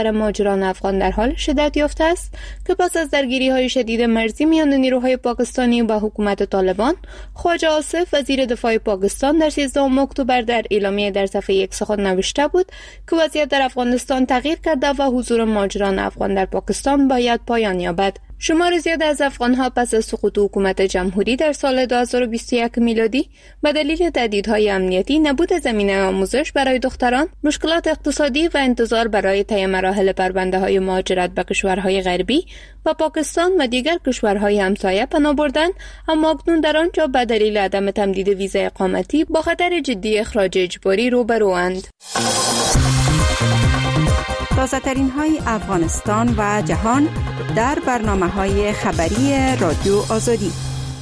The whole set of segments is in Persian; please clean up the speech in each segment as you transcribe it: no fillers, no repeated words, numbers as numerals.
مهاجران افغان در حال شدت یافته است که پس از درگیری‌های شدید مرزی میان نیروهای پاکستانی و حکومت طالبان، خواجه آصف وزیر دفاع پاکستان در 13 اکتبر در اعلامیه در صفحه X خود نوشته بود که وضعیت در افغانستان تغییر کرده و حضور مهاجران افغان در پاکستان باید پایان یابد. شمار زیاد از افغان‌ها پس از سقوط حکومت جمهوری در سال 2021 میلادی به دلیل تهدیدهای امنیتی، نبود زمینه آموزش برای دختران، مشکلات اقتصادی و انتظار برای طی مراحل پرونده‌های مهاجرت به کشورهای غربی و پاکستان و دیگر کشورهای همسایه پناه بردند، اما اکنون در آنجا به دلیل عدم تمدید ویزا اقامتی با خطر جدی اخراج اجباری روبروند. تازه‌ترین های افغانستان و جهان در برنامه‌های خبری رادیو آزادی.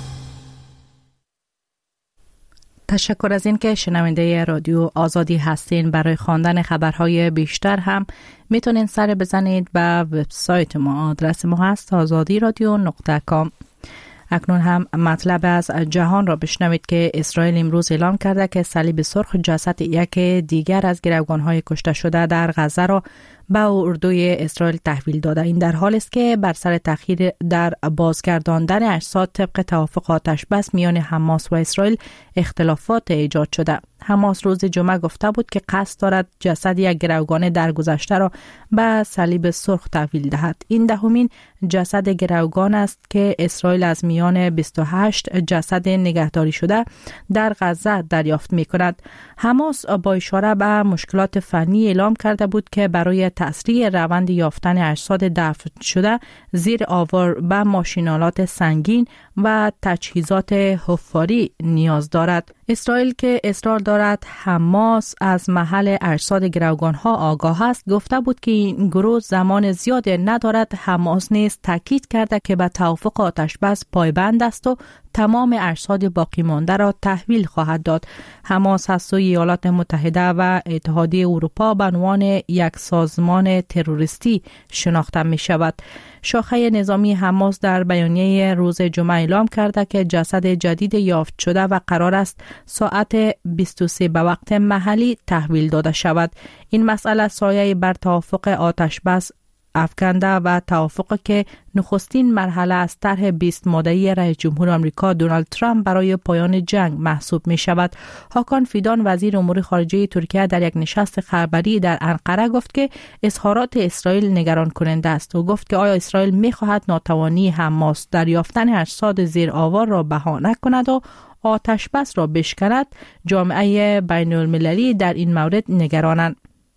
تشکر از این که شنونده رادیو آزادی هستین. برای خواندن خبرهای بیشتر هم میتونین سر بزنید به وبسایت ما. آدرس ما هست azadiradyo.com. اکنون هم مطلب از جهان را بشنوید که اسرائیل امروز اعلام کرده که صلیب سرخ جسد یک دیگر از گروگان‌های کشته شده در غزه را به اردوی اسرائیل تحویل داده. این در حالی است که بر سر تأخیر در بازگرداندن اجساد طبق توافق آتش بس میان حماس و اسرائیل اختلافات ایجاد شده. حماس روز جمعه گفته بود که قصد دارد جسد یک گروگان درگذشته را به صلیب سرخ تحویل دهد. این دهمین جسد گروگان است که اسرائیل از میان 28 جسد نگهداری شده در غزه دریافت می کند. حماس با اشاره به مشکلات فنی اعلام کرده بود که برای تسریع روند یافتن اجساد دفن شده زیر آوار به ماشینالات سنگین و تجهیزات حفاری نیاز دارد. اسرائیل که اصرار دارد حماس از محل اجساد گروگان‌ها آگاه است، گفته بود که این گروه زمان زیاد ندارد. حماس نیز تاکید کرده که به توافق آتش بس پایبند است و تمام اجساد باقی مانده را تحویل خواهد داد. حماس از سوی ایالات متحده و اتحادیه اروپا به عنوان یک سازمان تروریستی شناخته می شود. شاخه نظامی حماس در بیانیه روز جمعه اعلام کرده که جسد جدید یافت شده و قرار است ساعت 23 به وقت محلی تحویل داده شود. این مسئله سایه بر توافق آتش بس افکنده و توافقی که نخستین مرحله از طرح 20 ماده‌ای رئیس جمهور آمریکا دونالد ترامپ برای پایان جنگ محسوب می شود. هاکان فیدان وزیر امور خارجه ترکیه در یک نشست خبری در انقره گفت که اظهارات اسرائیل نگران کننده است و گفت که آیا اسرائیل می خواهد ناتوانی حماس در یافتن اجساد زیر آوار را بهانه کند و آتش بس را بشکند. جامعه بین المللی در این مورد نگرانند.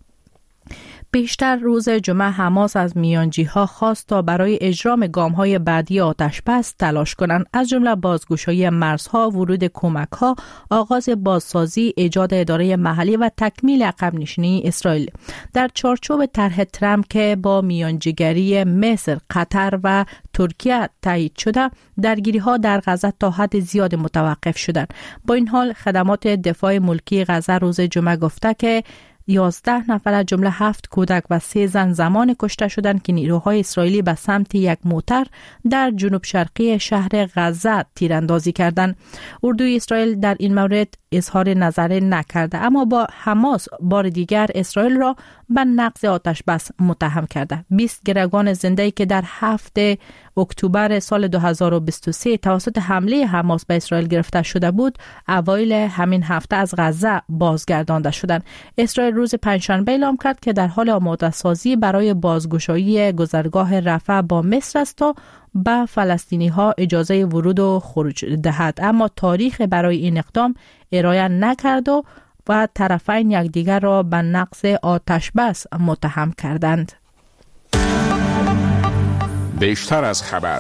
پیشتر روز جمعه حماس از میانجی‌ها خواست تا برای اجرام گام‌های بعدی آتش بس تلاش کنند، از جمله بازگشایی مرزها، ورود کمک‌ها، آغاز بازسازی، ایجاد اداره محلی و تکمیل عقب نشینی اسرائیل. در چارچوب طرح ترامپ که با میانجیگری مصر، قطر و ترکیه تایید شده، درگیری‌ها در غزه تا حد زیاد متوقف شدند. با این حال خدمات دفاع ملکی غزه روز جمعه گفته که 11 نفر از جمله 7 کودک و 3 زن زمان کشته شدند که نیروهای اسرائیلی به سمت یک موتر در جنوب شرقی شهر غزه تیراندازی کردند. اردوی اسرائیل در این مورد اظهار نظر نکرده، اما با حماس بار دیگر اسرائیل را به نقض آتش بس متهم کرده. 20 گروگان زنده‌ای که در 7 اکتبر سال 2023 توسط حمله حماس به اسرائیل گرفته شده بود، اوایل همین هفته از غزه بازگردانده شدند. اسرائیل روز پنجشنبه اعلام کرد که در حال آماده سازی برای بازگشایی گذرگاه رفح با مصر است تا به فلسطینی ها اجازه ورود و خروج دهد، اما تاریخ برای این اقدام ارائه نکرد و طرفین یکدیگر را به نقض آتش بس متهم کردند. بیشتر از خبر.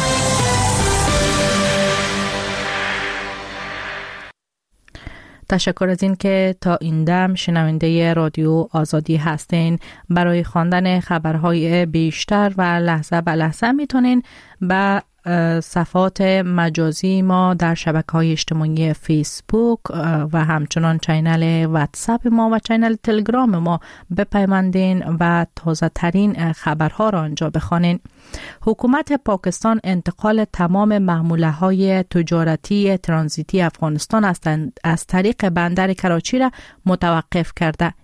تشکر از این که تا این دم شنونده رادیو آزادی هستین. برای خواندن خبرهای بیشتر و لحظه به لحظه میتونین به صفحات مجازی ما در شبکه‌های اجتماعی فیسبوک و همچنان چینل واتساپ ما و چینل تلگرام ما بپیوندین و تازه ترین خبرها را آنجا بخوانین. حکومت پاکستان انتقال تمام محموله‌های تجارتی ترانزیتی افغانستان از طریق بندر کراچی را متوقف کرده.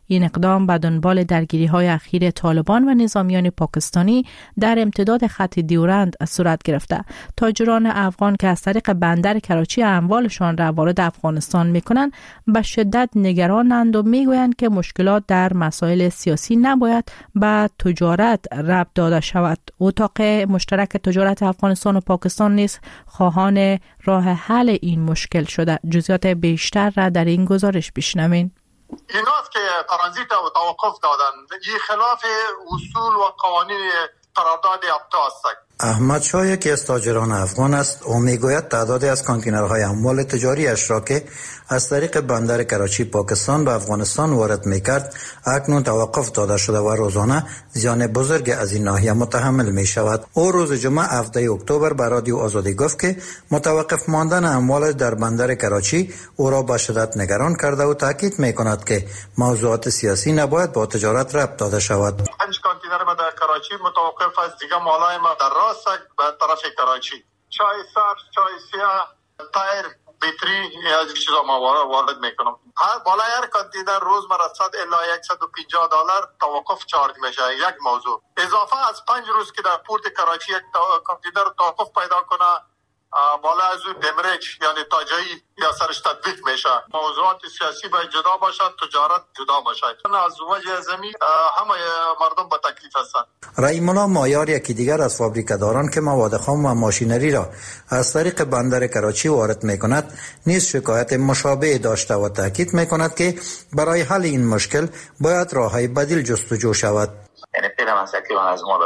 این اقدام به دنبال درگیری‌های اخیر طالبان و نظامیان پاکستانی در امتداد خط دیورند صورت گرفته. تاجران افغان که از طریق بندر کراچی اموالشان را وارد افغانستان می‌کنند به شدت نگرانند و می‌گویند که مشکلات در مسائل سیاسی نباید به تجارت ربط داده شود. اتاق مشترک تجارت افغانستان و پاکستان نیز خواهان راه حل این مشکل شده. جزئیات بیشتر را در این گزارش بشنوین. ایناست که ترانزیت و توقف دادن، این خلاف اصول و قوانین قرارداد ابتا است. احمد شاه یکی از تاجران افغان است و میگوید تعدادی از کانتینرهای اموال تجاری اش را که از طریق بندر کراچی پاکستان به افغانستان وارد میکرد اکنون توقف داده شده و روزانه زیان بزرگ از این ناحیه متحمل می شود. او روز جمعه 17 اکتبر به رادیو آزادی گفت که متوقف ماندن اموال در بندر کراچی او را به شدت نگران کرده و تاکید می کند که موضوعات سیاسی نباید با تجارت ربط داده شود. 5 کانتینر ما در کراچی متوقف است، دیگه مالای ما در راست به طرف کراچی، چای سبز، چای سیاه، تایر، بیتری از چیزا ما وارد میکنم. بالای هر کانتینر روز مرا 100 الی $150 توقف چارج میشه. یک موضوع اضافه از 5 روز که در پورت کراچی یک کانتینر توقف پیدا کنه، بالا از اون دمرج یعنی تاجایی یا سرش تطبیق میشه. موضوعات سیاسی باید جدا باشد، تجارت جدا باشد. از وجه زمین همه مردم با تکلیف هستند. رحیم الله مایار یکی دیگر از فابریکه‌داران که مواد خام و ماشینری را از طریق بندر کراچی وارد میکند نیز شکایت مشابه داشته و تاکید میکند که برای حل این مشکل باید راههای بدیل جستجو شود. یعنی پیدا مسئله از مال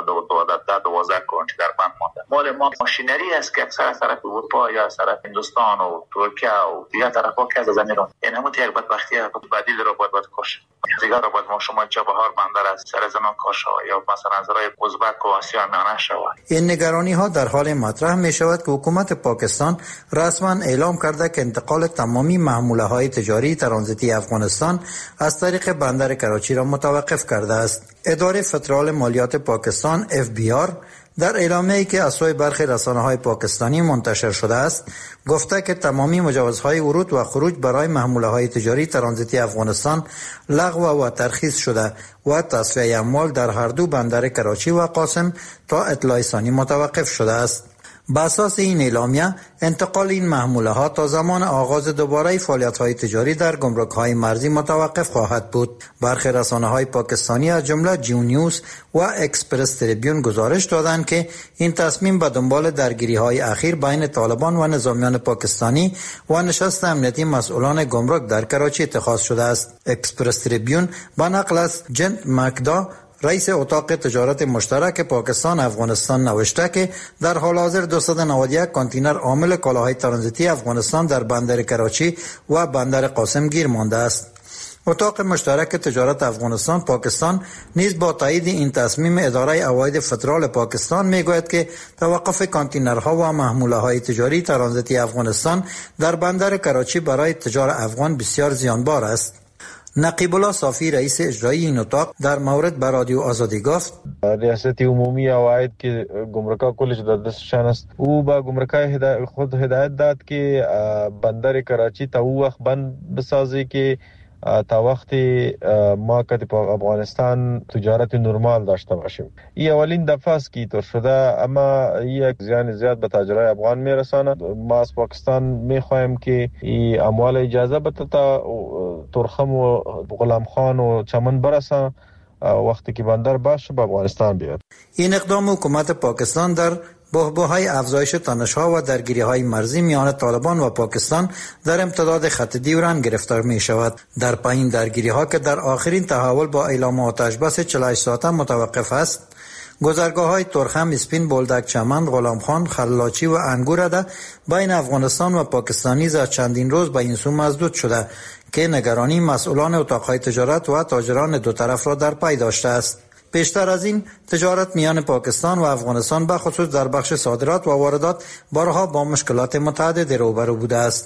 12 کانتینر بند مانده. مال ما ماشینری است که اکثر از طرف اروپا یا از طرف هندوستان و ترکیه و دیگر طرفا که از زمین رو، یعنی همون یک بدبختی بدیل رو باید کش. دیگر رو باید ما شما چابهار بندر از سر زمان کاش یا مثلا از راه ازبک و آسیا میانه شود. این نگرانی ها در حال مطرح می شود که حکومت پاکستان رسما اعلام کرده که انتقال تمامی محموله های تجاری ترانزیتی افغانستان از طریق بندر کراچی را متوقف کرده است. اداره فدرال مالیات پاکستان FBI در اعلامیه‌ای که از سوی برخی رسانه‌های پاکستانی منتشر شده است گفته که تمامی مجوزهای ورود و خروج برای محموله‌های تجاری ترانزیتی افغانستان لغو و ترخیص شده و تصفیه اموال در هر دو بندر کراچی و قاسم تا اطلاع ثانی متوقف شده است. بر اساس این اعلامیه انتقال این محموله ها تا زمان آغاز دوباره فعالیت های تجاری در گمرک های مرزی متوقف خواهد بود. برخی رسانه های پاکستانی از جمله جیو نیوز و اکسپرس تریبیون گزارش دادند که این تصمیم به دنبال درگیری های اخیر بین طالبان و نظامیان پاکستانی و نشست امنیتی مسئولان گمرک در کراچی اتخاذ شده است. اکسپرس تریبیون با نقل از جن مکدا رئیس اتاق تجارت مشترک پاکستان افغانستان نوشته که در حال حاضر 291 کانتینر حامل کالاهای ترانزیتی افغانستان در بندر کراچی و بندر قاسم گیر مانده است. اتاق مشترک تجارت افغانستان پاکستان نیز با تایید این تصمیم اداره عواید فدرال پاکستان میگوید که توقف کانتینرها و محموله‌های تجاری ترانزیتی افغانستان در بندر کراچی برای تجار افغان بسیار زیانبار است. نقیب الله صافی رئیس اجرایی این اتاق در مورد به رادیو آزادی گفت ریاست عمومی عواید که گمرک‌ها کلش در دستشان است، او با گمرک‌های خود هدایت داد که بندر کراچی تا او وقت بند بسازه که تا وقتی ما که په افغانستان تجارت نرمال داشته باشیم. این اولین دفعه است که طور شده، اما یک زیان زیاد به تاجرای افغان میرساند. ما از پاکستان میخواهیم که این اموال اجازه بده تا ترخم و غلام خان و چمن برسه وقتی که بندر باشه به افغانستان بیاد. این اقدام حکومت پاکستان در بحبوحهای افزایش تنش‌ها و درگیری‌های مرزی میان طالبان و پاکستان در امتداد خط دیورند گرفتار می‌شود. در پایین درگیری‌ها که در آخرین تحول با اعلام آتش بس 48 ساعته متوقف است، گذرگاه‌های ترخم، اسپین، بولدک، چمن، غلامخان، خلاچی و انگور بین افغانستان و پاکستان نیز از چندین روز به این سو مسدود شده که نگرانی مسئولان اتاق‌های تجارت و تاجران دو طرف را در پی داشته است. پیشتر از این تجارت میان پاکستان و افغانستان به خصوص در بخش صادرات و واردات بارها با مشکلات متعددی روبرو بوده است.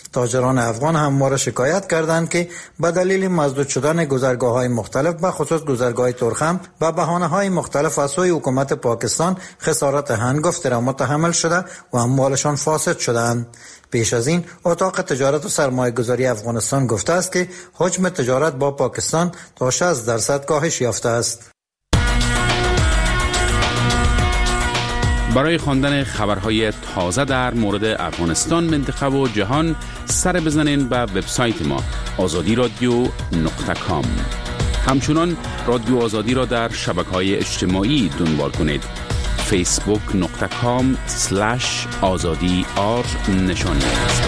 تاجران افغان هم ما را شکایت کردند که به دلیل مسدود شدن گذرگاه‌های مختلف به خصوص گذرگاه ترخم و بهانه‌های مختلف از سوی حکومت پاکستان خسارت هنگفت را متحمل شده و اموالشان فاسد شدند. پیش از این اتاق تجارت و سرمایه‌گذاری افغانستان گفته است که حجم تجارت با پاکستان تا 60% کاهش یافته است. برای خواندن خبرهای تازه در مورد افغانستان، منطقه و جهان سر بزنین به وبسایت ما azadi.radio.com. همچنان رادیو آزادی را در شبکه‌های اجتماعی دنبال کنید. facebook.com/azadi_r نشانی است.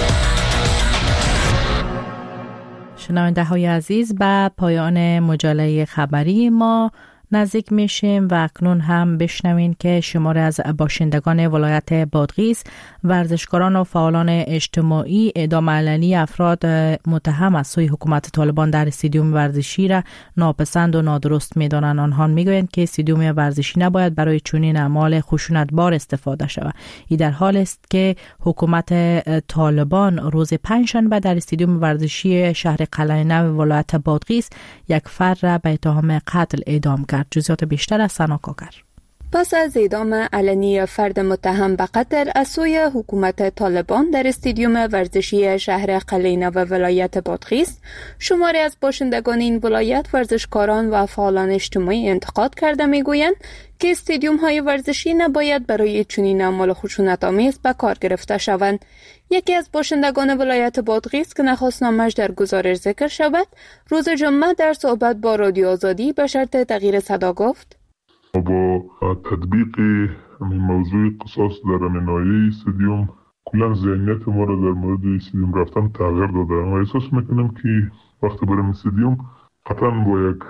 شنونده های عزیز، به پایان مجله خبری ما نزدیک میشیم و اکنون هم بشنوین که شماری از باشندگان ولایت بادغیس، ورزشکاران و فعالان اجتماعی اعدام علنی افراد متهم از سوی حکومت طالبان در استادیوم ورزشی را ناپسند و نادرست می‌دانند. آنها میگویند که استادیوم ورزشی نباید برای چنین اعمال خشونتبار استفاده شود. این در حالی است که حکومت طالبان روز پنجشنبه در استادیوم ورزشی شهر قلعه نو ولایت بادغیس یک فرد را به اتهام قتل اعدام کرد. جزئیات بیشتر از سنا کاکر. پس از اعدام علنی فرد متهم به قتل از سوی حکومت طالبان در استادیوم ورزشی شهر قلعه نو ولایت بادغیس، شماری از باشندگان این ولایت، ورزشکاران و فعالان اجتماعی انتقاد کرده میگویند که استادیوم های ورزشی نباید برای چنین اعمال خشونت‌آمیز به کار گرفته شوند. یکی از باشندگان ولایت بادغیس که نخواست نامش در گزارش ذکر شود، روز جمعه در صحبت با رادیو آزادی به شرط تغییر صدا گفت: با تطبیق موضوع قصاص در نهایی استادیوم کلا ذهنیت ما را در مورد استادیوم رفتن تغییر داده و احساس میکنم که وقتی بریم استادیوم قطعا با یک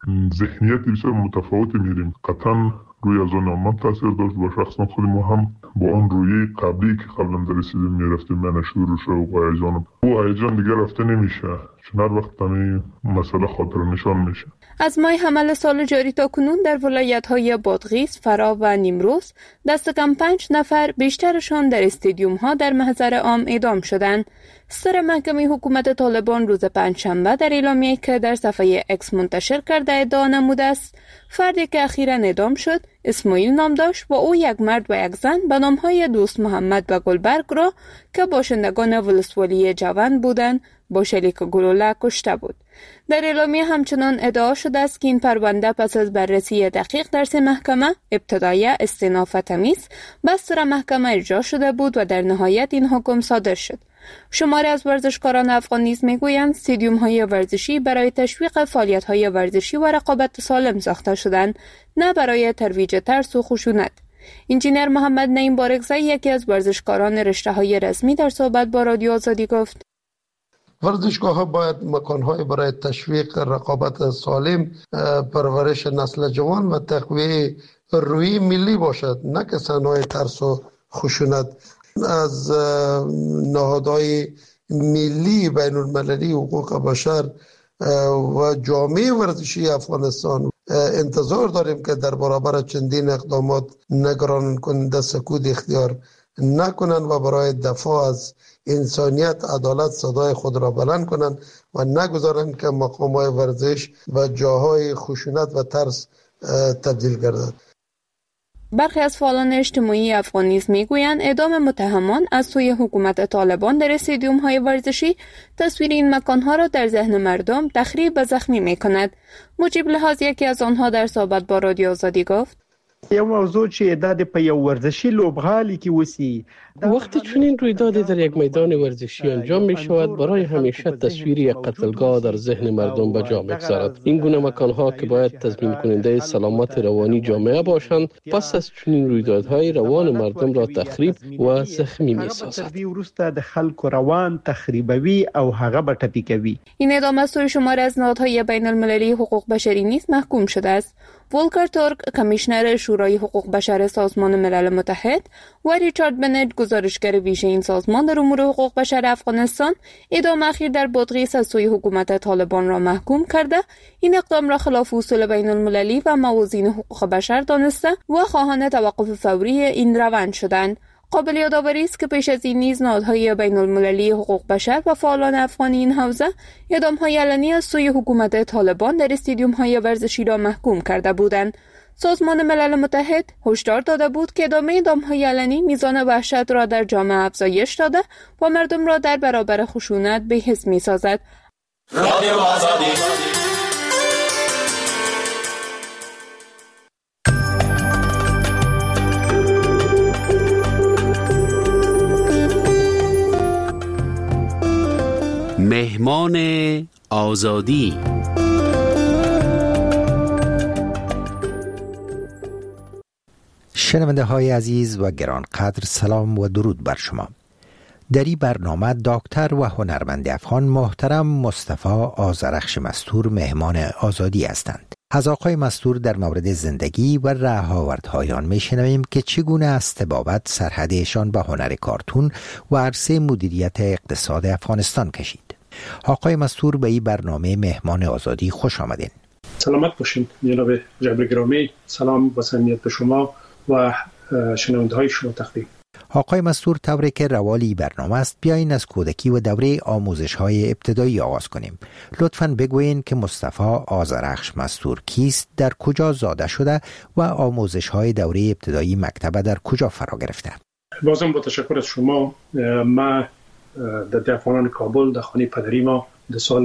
ذهنیت بسیار متفاوت میریم. قطعا روی از آن ما تاثیر داشت. با شخصا خود ما هم با آن روی قبلی که قبلا در استادیوم میرفتیم من شروع شد و هیجانم او هیجان دیگه رفته نمیشه، چون هر وقت همین مسئله خاطر نشان میشه. از ماه حمل سال جاری تا کنون در ولایت‌های بادغیس، فرا و نیمروز دست کم 5 نفر، بیشترشان در استادیوم‌ها در محضر عام اعدام شدند. سر محکمه حکومت طالبان روز پنجشنبه در اعلامیه‌ای که در صفحه اکس منتشر کرده ادعا نموده است فردی که اخیراً اعدام شد اسماعیل نام داشت و او یک مرد و یک زن به نام‌های دوست محمد و گلبرگ را که باشندگان ولسوالی جوان بودند با شلیک گلوله کشته بود. در اعلامیه همچنان ادعا شده است که این پرونده پس از بررسی دقیق در 3 محکمه ابتدایی، استئناف و تمیز به سر محکمه اجرا شده بود و در نهایت این حکم صادر شد. شماری از ورزشکاران افغان نیز میگویند استادیوم‌های ورزشی برای تشویق فعالیت‌های ورزشی و رقابت سالم ساخته شدند، نه برای ترویج ترس و خشونت. انجینر محمد نعیم بارگزایی، یکی از ورزشکاران رشته‌های رسمی، در صحبت با رادیو آزادی گفت: ورزشگاه‌ها باید مکان‌های برای تشویق رقابت سالم، پرورش نسل جوان و تقویت روحی ملی باشد، نه که صحنه‌های ترس و خشونت. از نهادهای ملی بین المللی حقوق بشر و جامعه ورزشی افغانستان انتظار داریم که در برابر چندین اقدامات نگران کننده سکوت اختیار نکنند و برای دفاع از انسانیت، عدالت صدای خود را بلند کنند و نگذارند که مقام‌های ورزش و جاهای خشونت و ترس تبدیل گردد. برخی از فعالان اجتماعی افغان نیز میگویند اعدام متهمان از سوی حکومت طالبان در استادیوم‌های ورزشی تصویر این مکان‌ها را در ذهن مردم تخریب و زخمی می‌کند. مجیب لحاظ، یکی از آنها، در صحبت با رادیو آزادی گفت: یو موضوع چې د په یو ورزشي لوبغالي کې وسی، وقتی چنین رویدادی در یک میدان ورزشی انجام می شود برای همیشه تصویر یک قتلگاه در ذهن مردم به جا می‌گذارد. این گونه مکان‌ها که باید تضمین کننده سلامت روانی جامعه باشند، پس از چنین رویدادهای روان مردم را تخریب و زخمی می‌سازد. وروسته د خلکو روان تخریبوي او هغه به ټپي کوي. این اعدام از سوی شماری از نهادهای بین‌المللی حقوق بشری نیز محکوم شده است. ولکر تورک، کمیشنر شورای حقوق بشر سازمان ملل متحد، و ریچارد بنت، گزارشگر ویژه این سازمان در امور حقوق بشر افغانستان، اعدام اخیر در بادغیس از سوی حکومت طالبان را محکوم کرده این اقدام را خلاف اصول بین المللی و موازین حقوق بشر دانسته و خواهان توقف فوری این روند شدند. قابل یادآوری است که پیش از این نیز نهادهای بین‌المللی حقوق بشر و فعالان افغان این حوزه اعدام‌های علنی از سوی حکومت طالبان در استادیوم‌های ورزشی را محکوم کرده بودند. سازمان ملل متحد هشدار داده بود که ادامه اعدام‌های علنی میزان وحشت را در جامعه افزایش داده و مردم را در برابر خشونت بی‌حس می‌سازد. رادیو آزادی مهمان آزادی. شنونده های عزیز و گرانقدر، سلام و درود بر شما. در این برنامه دکتر و هنرمند افغان محترم مصطفی آذرخش مستور مهمان آزادی هستند. از آقای مستور در مورد زندگی و رهاوردهای آن میشنویم که چگونه از طبابت سرحدشان به هنر کارتون و عرصه مدیریت اقتصاد افغانستان کشید. آقای مستور به این برنامه مهمان آزادی خوش آمدین. سلامت باشین جناب جبر گرامی. سلام و صمیمیت به شما و شنونده های شما تقدیم. آقای مستور، طوری که روالی برنامه است، بیاین از کودکی و دوره آموزش های ابتدایی آغاز کنیم. لطفاً بگوین که مصطفی آذرخش مستور کیست، در کجا زاده شده و آموزش های دوره ابتدایی مکتب در کجا فرا گرفته؟ بازم با تشکر از شما. ما در دهقانان کابل در خانه پدری ما در سال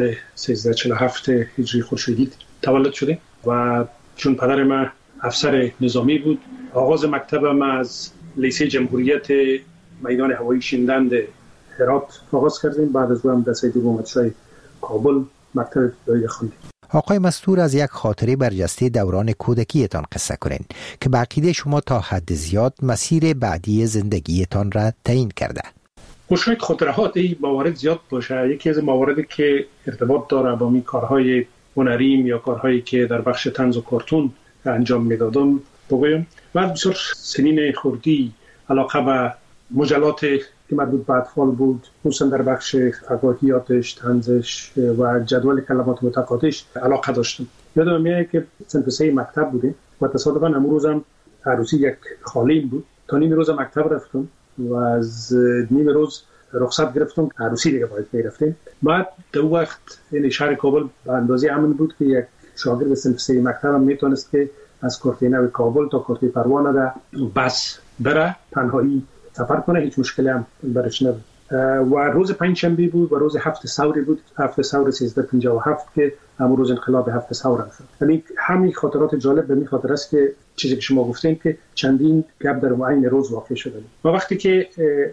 1347 هجری خورشیدی تولد شدیم و چون پدر ما افسر نظامی بود، آغاز مکتب ما از لیسه جمهوریت میدان هوایی شیندند هرات آغاز کردیم. بعد از اون در سید محمدشاه کابل مکتب ابتدایی خواندیم. آقای مستور، از یک خاطره برجسته دوران کودکیتان قصه کنین که به عقیده شما تا حد زیاد مسیر بعدی زندگیتان را تعیین کرده. شاید خاطرهات موارد زیاد باشه. یکی از مواردی که ارتباط داره با می کارهای هنریم یا کارهایی که در بخش طنز و کارتون انجام میدادم بگویم. بعد بسیار سنین خردی علاقه به مجلات که مربوط به اطفال بود، خصوصا در بخش فکاهیاتش، طنزش و جدول کلمات متقاطعش علاقه داشتم. یادم میاد که صنف 3 مکتب بودیم و تصادفاً امروزم عروسی یک خالیم بود. تا نیم روز مکتب رفتم و از نیم روز رخصت گرفتم، عروسی دیگه باید میرفتیم. بعد در وقت این شهر کابل به اندازه امن بود که یک شاگرد صنف 3 مکتب هم میتونست که از کورتینه کابل تا کورتی پروانه ده بس بره تنهایی سفر کنه، هیچ مشکلی هم برش نبود. و روز پنجشنبه بود و روز هفت ثوری بود، هفت ثور 1357 که همون روز انقلاب هفت ثور هم شد. یعنی همین خاطرات جالب به می خاطر است که چیزی که شما گفتین که چندین گپ در معین روز واقع شده. و وقتی که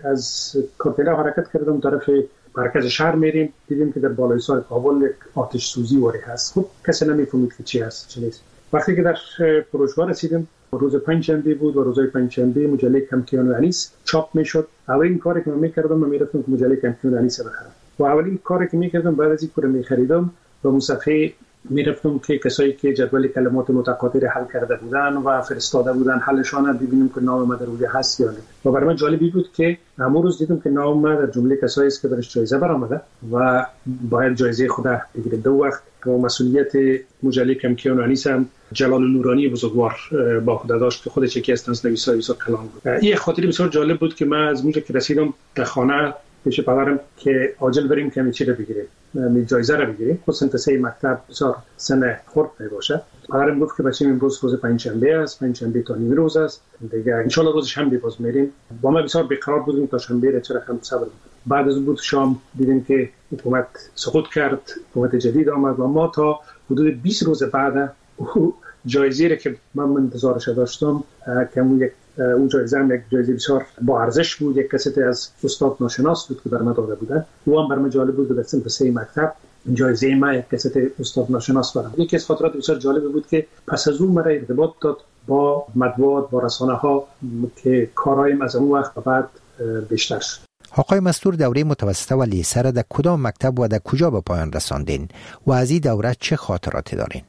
از کورتینه حرکت کردم طرف مرکز شهر میریم، دیدیم که در بالای سر کابل آتش سوزی واری هست. خب کسی نمیفهمید که چی هست چی نیست. وقتی که در فروشگاه رسیدیم، روز پنجشنبه بود و روزهای پنجشنبه مجله کمکیان و انیس چاپ میشد. اولین کاری که من میکردم من میرفتم که مجله کمکیان و انیس بخرم و اولین کاری که میکردم بعد از اینکه میخریدم و اون صفحه میرفتم که کسایی که جدول کلمات متقاطع حل کرده بودن و فرستاده بودن حلشان ببینیم که نام ما در روی هست یا نه. و برای من جالبی بود که همون روز دیدم که نام ما در جمله کسایی است که برش جایزه برآمده و باید جایزه خود بگیریم. دو وقت و مسئولیت مجله کمکیان و انیس هم جلال نورانی بزرگوار با خود داشت که خودش یکی از تنزنویسای بسیار کلان بود. این خاطره بسیار جالب بود که من از اونجا که رسیدم در خانه پیش پدرم که عاجل بریم که می چی رو بگیریم، می جایزه رو بگیریم. خود صنف 3 مکتب بسیار سن خرد باشه. پدرم گفت که بچه‌م امروز روز پنجشنبه است، پنجشنبه تا نیم روز است دیگه، ان شاء الله روز شنبه باز میریم. با ما بسیار بیقرار بودیم تا شنبه چرا هم صبر بود. بعد از بود شام دیدیم که حکومت سقوط کرد، حکومت جدید آمد و ما تا حدود 20 روز بعد جایزه را که من انتظارش داشتم که اون جایزه هم یک جایزه بسیار با ارزش بود، یک کست از استاد ناشناس بود که برام داده بودن. او هم برام جالب بود در صنف 3 مکتب جایزه ما یک کست استاد ناشناس برام. یکی از خاطرات بسیار جالب بود که پس از اون مرا ارتباط داد با مطبوعات، با رسانه ها که کارایم از اون وقت بعد بیشتر شد. آقای مستور، دوره متوسطه و لیسه را در کدام مکتب و در کجا به پایان رساندین و از این دوره چه خاطراتی دارین؟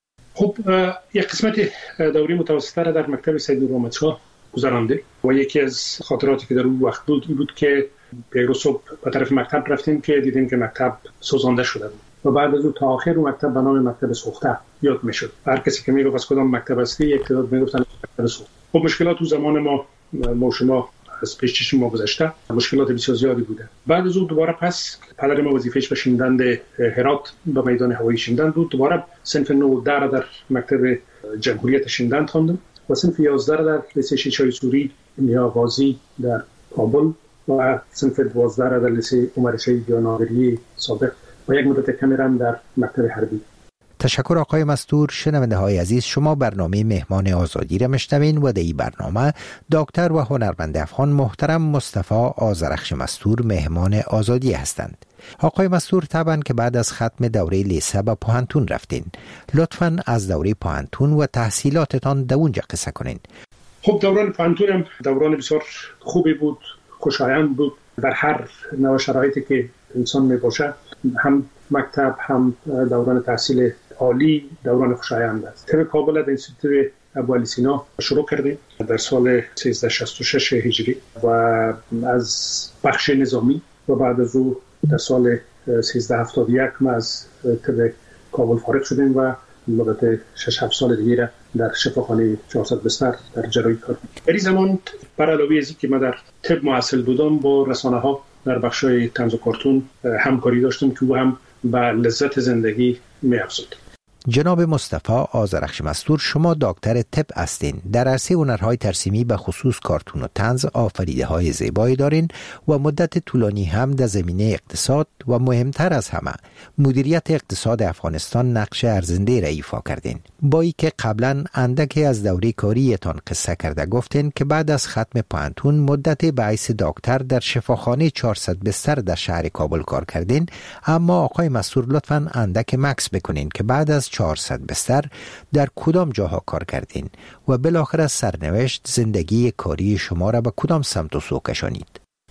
خب یک قسمت دوره متوسطه را در مکتب سید نورمحمدشاه گذرانده و یکی از خاطراتی که در اون وقت بود این بود که روز صبح به طرف مکتب رفتیم که دیدیم که مکتب سوزانده شده بود و بعد از اون تا آخر اون مکتب به نام مکتب سوخته یاد میشد. هر کسی که میگفت از کدام مکتب هستی یک تعداد میگفتن مکتب سوخته. خب مشکلات تو زمان ما شما از پیش چشم ما گذشته مشکلات بسیار زیادی بوده. بعد از اون دوباره پس پدر ما وظیفه‌اش به شیندند هرات به میدان هوایی شیندند بود. دوباره صنف 9 در مکتب جمهوریت شیندند خواندم و صنف 11 در لیسه شیشای سوری میا غازی در کابل و صنف 12 در لیسه عمر شهید یا ناظری سابق و یک مدت کمی هم در مکتب حربی. تشکر آقای مستور. شنونده های عزیز، شما برنامه مهمان آزادی را میشنوین و در این برنامه دکتر و هنرمند افغان محترم مصطفی آذرخش مستور مهمان آزادی هستند. آقای مستور طبعا که بعد از ختم دوره لیسه به پوهنتون رفتین، لطفاً از دوره پوهنتون و تحصیلاتتان در اونجا قصه کنین. خب دوران پوهنتونم دوران بسیار خوبی بود، خوشایند بود. در هر نوع شرایطی که انسان می باشه، هم مکتب هم دوران تحصیل عالی دوران خوشایند است. طب کابل در انستیتوت ابوعلی سینا شروع کردیم در سال 1366 هجری و از بخش نظامی و بعد از او در سال 1371 ما از طب کابل فارغ شدیم و مدت 6-7 سال دیگه در شفاخانه 400 بستر در جراحی کار کردیم. در این زمان بر علاوه از اینکه من در طب معاصل بودم، با رسانه ها در بخشای طنز و کارتون همکاری داشتم که او هم به لذت زندگی می‌افزود. جناب مصطفی آذرخش مستور، شما دکتر طب هستین. در عرصه هنرهای ترسیمی به خصوص کارتون و طنز آفریده‌های زیبایی دارین و مدت طولانی هم در زمینه اقتصاد و مهمتر از همه مدیریت اقتصاد افغانستان نقش ارزنده را ایفا کردین. با اینکه قبلا اندکی از دوره کاریتان قصه کرده گفتین که بعد از ختم پوهنتون مدت به حیث دکتر در شفاخانه 400 بستر در شهر کابل کار کردین، اما آقای مستور لطفاً اندک مکس بکنین که بعد از 400 بستر در کدام جاها کار کردین و بالاخره سرنوشت زندگی کاری شما را به کدام سمت و سو کشانید؟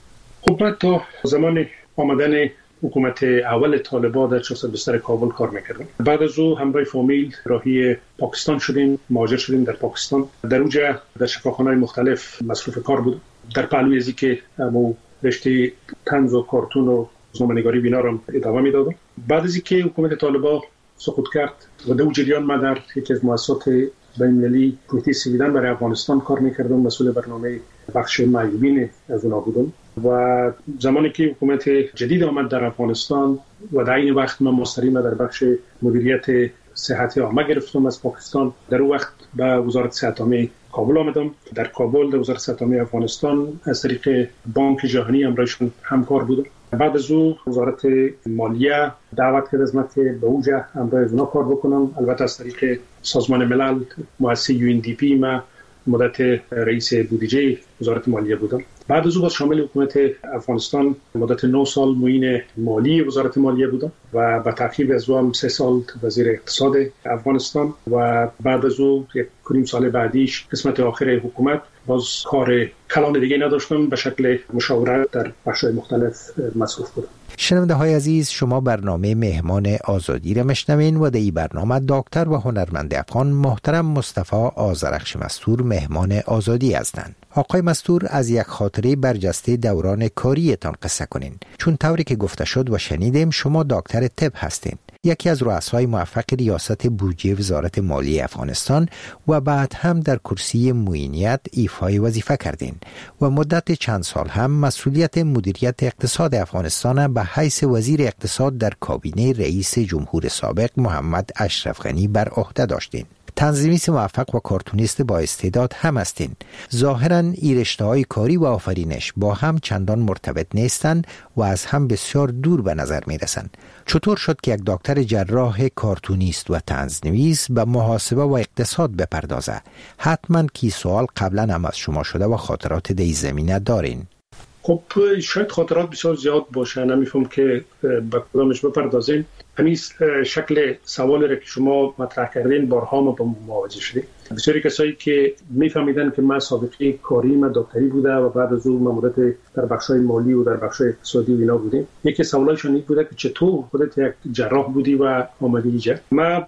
خب من تا زمان آمدن حکومت اول طالبان در 400 بستر کابل کار میکردم. بعد از او همراه فامیل راهی پاکستان شدیم، مهاجر شدیم در پاکستان. در اونجا در شفاخانه‌های مختلف مصروف کار بودم. در پهلوی ازی که همو رشته طنز و کارتون و روزنامه‌نگاری بینا را ادامه میدادم. بعد از اینکه حکومت طالبان سقوط کرد و در جریان من در یکی از مؤسسات بین‌المللی کمیته سویدن برای افغانستان کار میکردم، مسئول برنامه بخش معیوبین از اونها بودم. و زمانی که حکومت جدید آمد در افغانستان و در این وقت من مستقیما در بخش مدیریت صحت عامه گرفتم از پاکستان، در اون وقت به وزارت صحت عامه کابل آمدم. در کابل در وزارت صحت عامه افغانستان از طریق بانک جهانی همراهشون همکار بودم. بعد از او وزارت مالیه دعوت کرد از من که به اونجا همراه از اونا کار بکنم. البته از طریق سازمان ملل مؤسسه UNDP ما مدت رئیس بودجه وزارت مالیه بودم. بعد از او باز شامل حکومت افغانستان مدت 9 سال معین مالی وزارت مالیه بودم و با تعقیب از او هم 3 سال وزیر اقتصاد افغانستان و بعد از او 1.5 سال بعدیش قسمت آخر حکومت باز کار کلان دیگه نداشتم، به شکل مشاورت در بخش‌های مختلف مصروف بودم. شنونده های عزیز، شما برنامه مهمان آزادی را میشنوین و در این برنامه دکتر و هنرمند افغان محترم مصطفی آذرخش مستور مهمان آزادی هستند. آقای مستور، از یک خاطره برجسته دوران کاریتان قصه کنین، چون طوری که گفته شد و شنیدیم شما دکتر طب هستین، یکی از رؤسای موفق ریاست بودجه وزارت مالیه افغانستان و بعد هم در کرسی معینیت ایفای وظیفه کردین و مدت چند سال هم مسئولیت مدیریت اقتصاد افغانستان به حیث وزیر اقتصاد در کابینه رئیس جمهور سابق محمد اشرف غنی بر عهده داشتین. تنظیمیست موفق و کارتونیست با استعداد هم هستین. ظاهراً این رشته‌های کاری و آفرینش با هم چندان مرتبط نیستند و از هم بسیار دور به نظر می‌رسند. چطور شد که یک دکتر جراح کارتونیست و طنزنویس به محاسبه و اقتصاد بپردازه؟ حتماً کی سوال قبلا هم از شما شده و خاطرات در این زمینه دارین. خب شاید خاطرات بسیار زیاد باشه، نمی‌فهم که به کدامش بپردازیم. همین شکل سوالی را که شما مطرح کردین بارها ما با مواجه شدیم. بسیاری کسایی که میفهمیدن که من سابقه کاری من دکتری بوده و بعد از اون مدت در بخش‌های مالی و در بخش‌های اقتصادی و اینا بودیم، یکی سوالایشون این بوده که چطور خودت یک جراح بودی و آمدی اینجا. من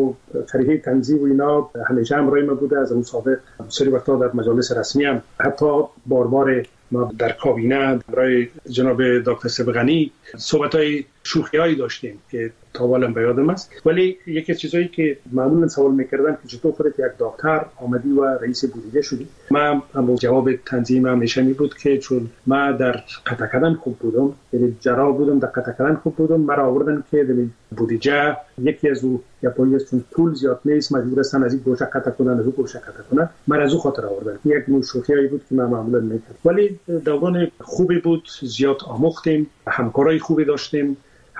طریق تنظیم و اینا همیشه همراه من بوده از اون سابق. بسیاری وقتا در مجالس رسمی هم حتی بار ما در کابینه برای جناب دکتر سبغانی صحبت‌های شوخی‌هایی داشتیم که تاوالم به یادم است. ولی یکی از چیزایی که معمولا سوال میکردن که چطور خودت یک دکتر آمدی و رئیس بودجه شدی، من هم جواب تنظیم همیشه می بود که چون من در قطع کردن خوب بودم، یعنی جراح بودم، در قطع کردن خوب بودم، مرا آوردن که در بودجه یکی از او یا پلیس چون پول زیاد نیست مجبور هستن از این گوشه قطع کنن از اون گوشه قطع کنن، من از او خاطر آوردن. یک نوع شوخی بود که من معمولا میکردم. ولی دوران خوبی بود، زیاد آموختیم، همکارای خوبی داشتیم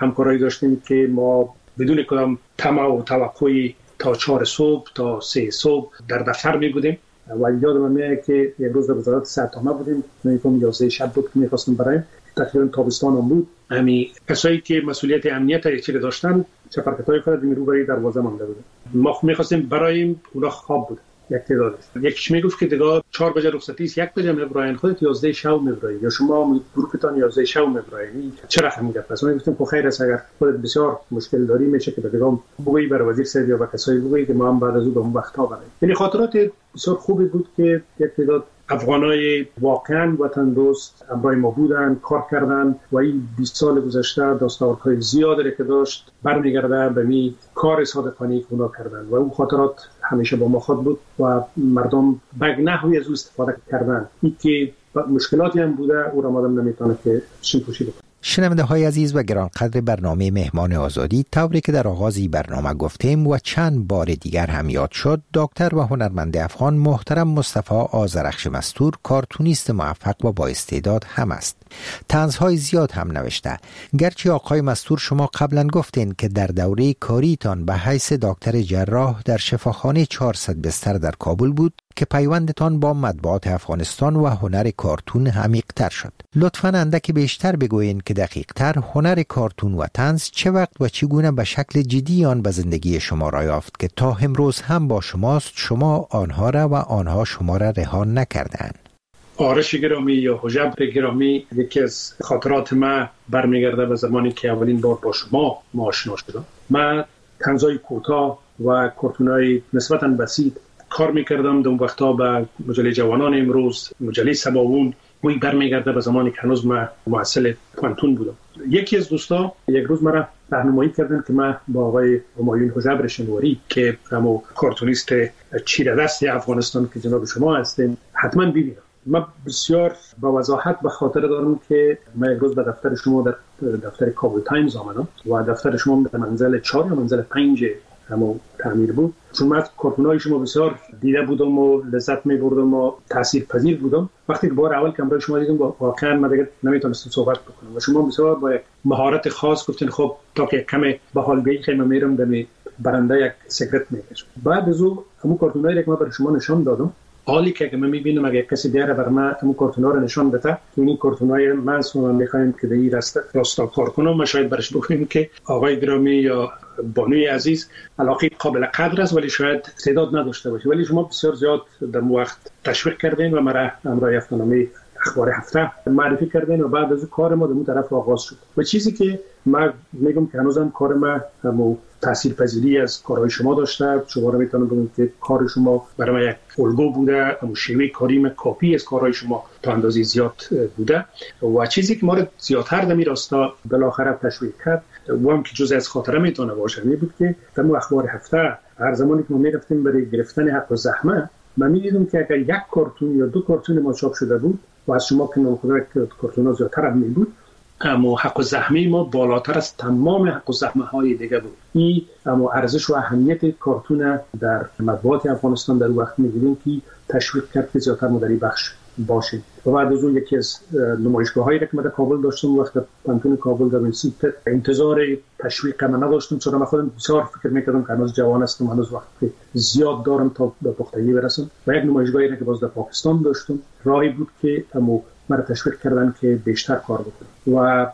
که ما بدون کدام طمع و توقعی تا 4 صبح تا 3 صبح در دفتر می بودیم. و یادم میاد که یک روز در وزارت صحت بودیم، میگم 11 شب بود که می‌خواستیم برایم، تقریبا تابستان هم بود. همین کسایی که مسئولیت امنیت یک داشتن چپرکتای خود رو برای دروازه مانده بودن. ما می‌خواستیم برایم اونا خواب بود. یک تعدادش یکیش میگفت که دیگه 4 بجه رخصتی است، 1 بجه میبراین، خودت 11 شب میبرای یا شما گروهتان 11 شب میبراین، چرا همین گپ است؟ ما گفتیم خب خیر است، اگر خودت بسیار مشکل داری میشه که دیگه بگویی برای وزیر صاحب یا کسایی بگویی که ما هم بعد از اون به اون وقتا بریم. یعنی خاطرات بسیار خوبی بود که یک تعداد افغانای واقعا وطن دوست همراه ما بودن، کار کردن و این 20 سال گذشته دستاوردهای زیادی که داشت برمیگرده به می کار صادقانه که اونا کردن و اون خاطرات همیشه با ما خود بود و مردم به نحوی از او استفاده کردن. این که مشکلاتی هم بوده او را مادم نمیتونه که شنپوشی بکنه. شنونده های عزیز و گرانقدر برنامه مهمان آزادی، طوری که در آغازی برنامه گفتیم و چند بار دیگر هم یاد شد، دکتر و هنرمند افغان محترم مصطفی آذرخش مستور کارتونیست موفق و با استعداد هم است. طنزهای زیاد هم نوشته. گرچه آقای مستور شما قبلا گفتین که در دوره کاریتان به حیث دکتر جراح در شفاخانه 400 بستر در کابل بود که پیوندتان با مطبوعات افغانستان و هنر کارتون عمیق‌تر شد. لطفاً اندکی بیشتر بگویین که دقیق‌تر هنر کارتون و طنز چه وقت و چگونه به شکل جدی آن به زندگی شما را یافت که تا امروز هم با شماست، شما آنها را و آنها شما را رها نکردند. آرش گرامی یا حجب گرامی، یکی از خاطرات من برمیگرده به زمانی که اولین بار با شما آشنا شدم. من طنزهای کوتاه و کارتونای نسبتاً بسیط کار میکردم. در اون وقتا به مجله جوانان امروز، مجله سباوون، وی برمیگرده به زمانی که هنوز من محصل پانتون بودم. یکی از دوستا یک روز مرا راهنمایی کردن که من با آقای همایون حجب شنواری که همون کارتونیست چیره‌دست افغانستان که جناب شما هستین حتما ببینم. من بسیار با وضاحت به خاطر دارم که من یک روز به دفتر شما در دفتر کابل تایمز آمدم و دفتر شما در منزل 4 یا منزل 5 همون تعمیر بود. چون من کارتونای شما بسیار دیده بودم و لذت می‌بردم و تاثیرپذیر بودم. وقتی که بار اول کامرای شما دیدم واقعا من دیگه نمیتونستم صحبت بکنم و شما بسیار با یک مهارت خاص گفتین خب تا که کمی به حال بیخیم میرم دمی برنده یک سیگرت میکشم. بعد از اون همون کارتونایی که من برای شما نشان دادم، حالی که من میبینم اگه کسی دیگه بر من همون کارتونا رو نشان بده، این کارتونای من شما میخوایم که این راستا کار کنم، ما شاید برش بگویم که آقای گرامی یا بانوی عزیز علاقه قابل قدر است ولی شاید استعداد نداشته باشه، ولی شما بسیار زیاد در وقت تشویق کردین و مرا همراه افتنامه اخبار هفته معرفی کردین و بعد از کار ما در اون طرف آغاز شد. و چیزی که من میگم که هنوزم کار ما همون تاثیرپذیری از کارهای شما داشته. شما رو میتونم بگم که کار شما برای من یک الگو بوده، همون شیوه کاریم کاپی از کارهای شما تا اندازه زیاد بوده. و چیزی که ما رو زیادتر در این راستا بالاخره تشویق کرد و هم که جزء از خاطره میتونه باشه می بود که در اخبار هفته هر زمانی که ما میرفتیم برای گرفتن حق و زحمه، من میدیدم که اگر یک کارتون یا 2 کارتون ما چاپ شده بود و از شما که نمی‌خواد کارتونا زیادتر هم می بود، اما حق و زحمه ما بالاتر از تمام حق و زحمه های دیگه بود. این اما ارزش و اهمیت کارتون در مطبوعات افغانستان در وقت می‌دیدیم که تشویق کرد که زیادتر ما در این بخش باشیم. و بعد از اون یکی از نمایشگاه‌هایی که من در کابل داشتم وقت پانتون کابل در اینسیت انتظار تشویق من نداشتم، چون من خودم بسیار فکر می‌کردم که هنوز جوان هستم، هنوز وقت زیاد دارم تا به پختگی برسم. و یک نمایشگاهی که باز در پاکستان داشتم راهی بود که اما مرا تشویق کردن که بیشتر کار بکنم. و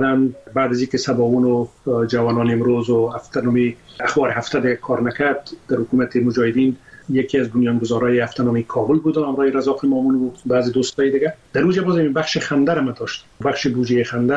بعد از اینکه سباوون و جوانان امروز و افتنامی اخبار هفته کار نکرد در حکومت مجاهدین، یکی از بنیانگذارای افتنامی کابل بود همراه رضا مامون و بعضی دوستای دیگه. در اونجا باز این بخش خنده رو داشت، بخش بودجه خنده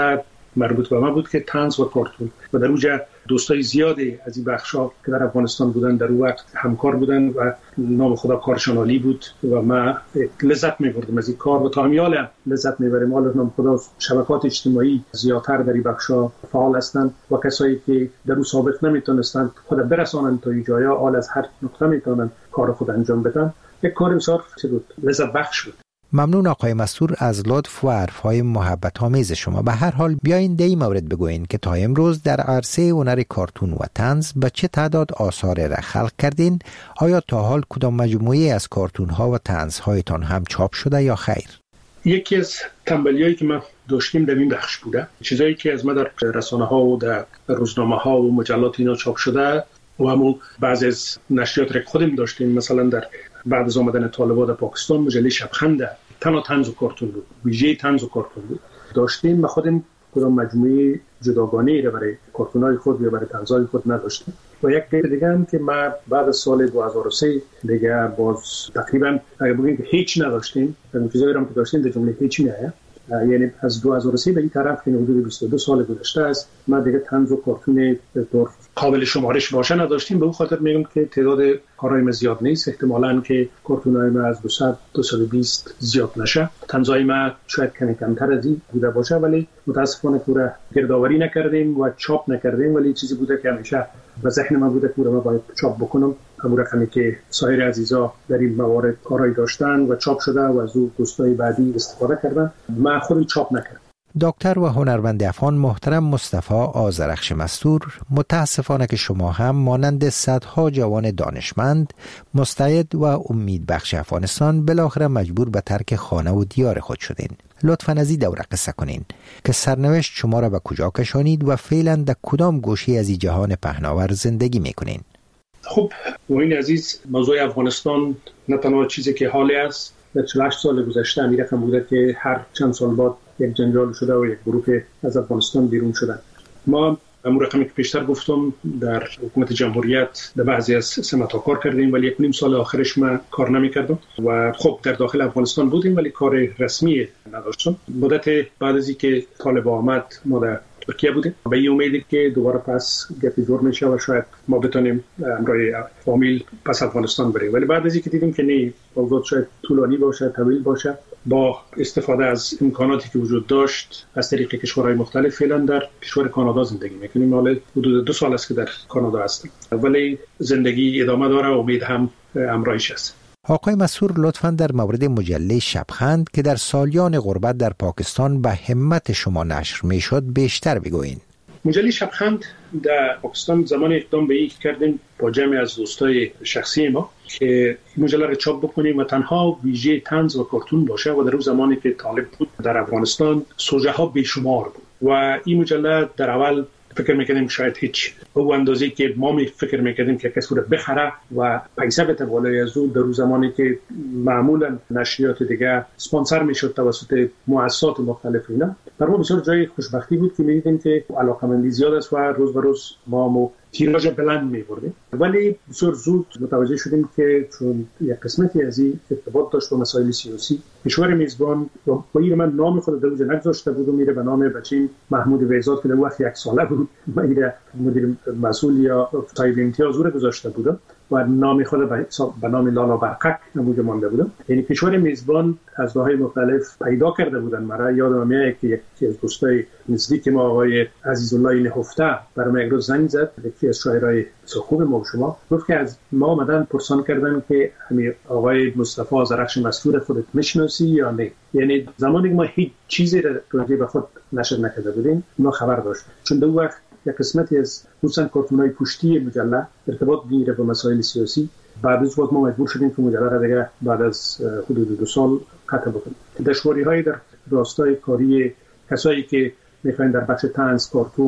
مربوط به ما بود که طنز و کارتون و در اونجا دوستای زیادی از این بخشا که در افغانستان بودن در اون وقت همکار بودن و نام خدا کارشان عالی بود و ما لذت می‌بردیم از این کار و تا همیال لذت می‌بریم. حالا نام خدا شبکات اجتماعی زیادتر در این بخشا فعال هستند و کسایی که در اون سابق نمیتونستند خود برسانن تا این جایا حال از هر نقطه میتونن کار خود انجام بدن. یک کار بسیار لذت بخش بود. ممنون آقای مستور از لطف و حرف‌های محبت آمیز شما. به هر حال بیاین در این مورد بگوین که تا امروز در عرصه هنر کارتون و طنز به چه تعداد آثار را خلق کردین؟ آیا تا حال کدام مجموعه از کارتون‌ها و طنزهایتان هم چاپ شده یا خیر؟ یکی از تنبلیایی که ما داشتیم در این بخش بوده، چیزایی که از ما در رسانه‌ها و در روزنامه‌ها و مجلات اینا چاپ شده و همون بعضی از نشریات را خودم داشتیم. مثلا در بعد از آمدن طالبان در پاکستان مجله شبخند تنها طنز و کارتون بود، ویژه طنز و کارتون بود داشتیم. ما خودم کدام مجموعه جداگانه را برای کارتون‌های خود یا برای طنزهای خود نداشتیم. و یک دیگه هم که ما بعد از سال 2003 دیگه باز تقریبا اگه بگیم که هیچ نداشتیم، چیزایی هم که داشتیم در جمله هیچ نیست. یعنی از 2003 به این طرف که حدود 22 سال گذشته است ما دیگه طنز و کارتون طور قابل شمارش باشه نداشتیم. به اون خاطر میگم که تعداد کارهای ما زیاد نیست، احتمالاً که کارتون‌های ما از 200 220 زیاد نشه. طنزهای ما شاید کمتر از این بوده باشه، ولی متاسفانه پورا گردآوری نکردیم و چاپ نکردیم، ولی چیزی بوده که همیشه به ذهن من بوده که ما باید چاپ بکنم. همون رقمی که سایر عزیزا در این موارد کارهای داشتن و چاپ شده و از اون دوستای بعدی استفاده کردن، من خودم چاپ نکردم. دکتر و هنرمند افغان محترم مصطفی آذرخش مستور، متاسفانه که شما هم مانند صدها جوان دانشمند، مستعد و امیدبخش افغانستان بالاخره مجبور به ترک خانه و دیار خود شدین. لطفاً از این دوره قصه کنین که سرنوشت شما را به کجا کشانید و فعلا در کدام گوشه از این جهان پهناور زندگی میکنین؟ خب این عزیز، موضوع افغانستان نه تنها چیزی که حالی است، در 48 سال گذشته همین رقم بوده که هر چند سال بعد یک جنجال شده و یک گروه از افغانستان بیرون شدن. ما همون رقمی که پیشتر گفتم در حکومت جمهوریت در بعضی از سمت‌ها کار کردیم، ولی 1.5 سال آخرش من کار نمی‌کردم و خب در داخل افغانستان بودیم ولی کار رسمی نداشتم. مدت بعد از اینکه طالبان آمد ما در ترکیه بودیم به این امیدی که دوباره پس گپی جور میشه و شاید ما بتونیم همراه فامیل پس افغانستان بریم، ولی بعد از اینکه دیدیم که نه، موضوع شاید طولانی باشه، طویل باشه، با استفاده از امکاناتی که وجود داشت از طریق کشورهای مختلف فعلا در کشور کانادا زندگی میکنیم. حالا حدود 2 سال است که در کانادا هستم، ولی زندگی ادامه داره و امید هم همراهش است. آقای مستور، لطفاً در مورد مجله شبخند که در سالیان غربت در پاکستان به همت شما نشر میشد بیشتر بگوین. مجله شبخند در پاکستان زمان اقدام به این کردیم با جمعی از دوستای شخصی ما که این مجله را چاپ بکنیم و تنها ویژه طنز و کارتون باشه و در اون زمانی که طالب بود در افغانستان سوژه ها بیشمار بود و این مجله در اول فکر میکردیم شاید هیچ او اندازه‌ای که ما فکر میکردیم که کسی رو بخره و پیسه بده بالای از اون، در اون زمانی که معمولا نشریات دیگه اسپانسر میشد توسط مؤسسات مختلف اینا، برای ما بسیار جای خوشبختی بود که میدیدیم که علاقه‌مندی زیاد است و روز به روز ما تیراژ بلند می‌بردیم. ولی بسیار زود متوجه شدیم که چون یک قسمتی از این ارتباط داشت با مسائل سیاسی، کشور میزبان با من نام خود در اونجا نگذاشته بود و میره به نام بچه‌م محمود ویزاد که در وقت 1 ساله بود میره مدیر مسئول یا صاحب امتیاز رو گذاشته بودم و نام خود به نام لالا برقک نموده مانده بودم. یعنی کشور میزبان از راه‌های مختلف پیدا کرده بودن. مرا یادم میاد که یکی از دوستای نزدیک ما آقای عزیزالله نهفته برام یک روز زنگ زد، یکی از شاعرای خوب ما و شما، گفت که از ما آمدن پرسان کردن که همین آقای مصطفی آذرخش مستور خودت میشناسی یا نه. یعنی زمانی که ما هیچ چیزی راجع به خود نشر نکرده بودیم ما خبر داشت، چون دو وقت یک قسمتی از خصوصا کارتون‌های پشتی مجله ارتباط می‌گیره با مسائل سیاسی. بعد از وقت ما مجبور شدیم که مجله را دیگه بعد از حدود 2 سال قطع بکنیم. دشواری‌های در راستای کاری کسایی که می‌خواین در بخش طنز، کارتون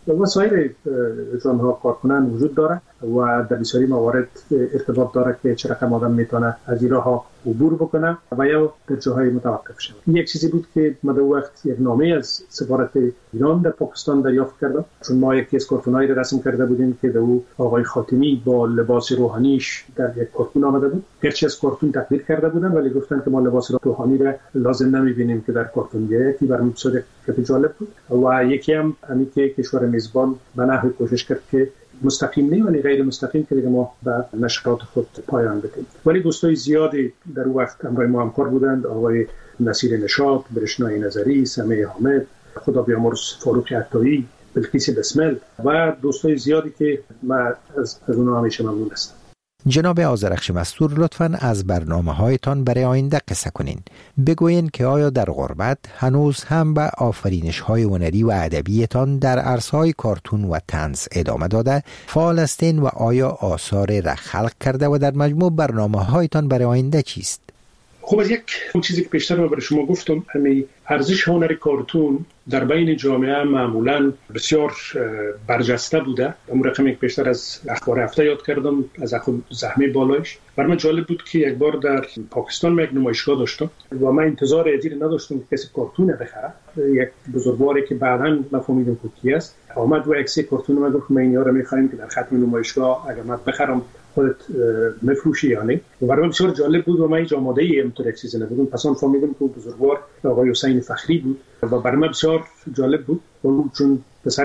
وسایل جانها کار کنن وجود داره و در بسیاری موارد ارتباط داره که چه رقم آدم میتونه از این راه عبور بکنه و یا در جاهای متوقف شود. یک چیزی بود که ما در وقت یک نامه از سفارت ایران در پاکستان دریافت کردم، چون ما یک کیس کارتونایی را رسم کرده بودیم که در او آقای خاتمی با لباس روحانیش در یک کارتون آمده بود. هرچی از کارتون تقدیر کرده بودن ولی گفتن که ما لباس روحانی را لازم نمیبینیم که در کارتون بیاید. که برام بسیار جالب بود و یکی هم همین که کشور میزبان به نحوی کوشش کرد که مستقیم نه ولی غیر مستقیم که دیگه ما به نشرات خود پایان بدیم. ولی دوستای زیادی در وقت همراه ما همکار بودند، آقای نصیر نشاط، برشنای نظری، سمیع حامد، خدا بیامرز فاروق عطایی، بلقیس بسمل و دوستای زیادی که ما از اونها همیشه ممنون هستم. جناب آذرخش مستور، لطفاً از برنامه‌هایتان برای آینده قصه کنین. بگوین که آیا در غربت هنوز هم به آفرینش‌های هنری و ادبیتان در عرصه‌های کارتون و طنز ادامه داده فعال هستین و آیا آثار را خلق کرده و در مجموع برنامه‌هایتان برای آینده چیست؟ خب از یک چیزی که پیشتر ما برای شما گفتم، همین ارزش هنر کارتون در بین جامعه معمولاً بسیار برجسته بوده. اون رقمی که پیشتر از اخبار هفته یاد کردم از خود زحمه بالایش، برای من جالب بود که یک بار در پاکستان یک نمایشگاه داشتم و من انتظار ادیر نداشتم که کسی کارتون بخره. یک بزرگواری که بعداً مفهومیدم که کی است آمد و یک سری کارتون ما گفت ما اینا رو می‌خوایم که در ختم نمایشگاه اگر من بخرم خودت مفروشی یا نه. و برای من بسیار جالب بود و من هیچ آماده‌ای اینطور یک چیزی نبودم. پس آن فهمیدم که بزرگوار آقای حسین فخری بود و برای من بسیار جالب بود چون